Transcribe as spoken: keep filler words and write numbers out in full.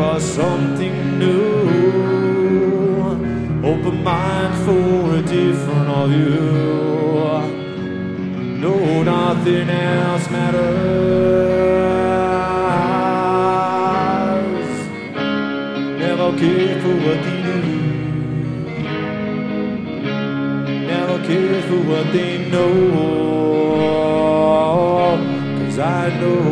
or something new. Open mind for a different of you. No, nothing else matters. Never care for what they do. Never care for what they know. 'Cause I know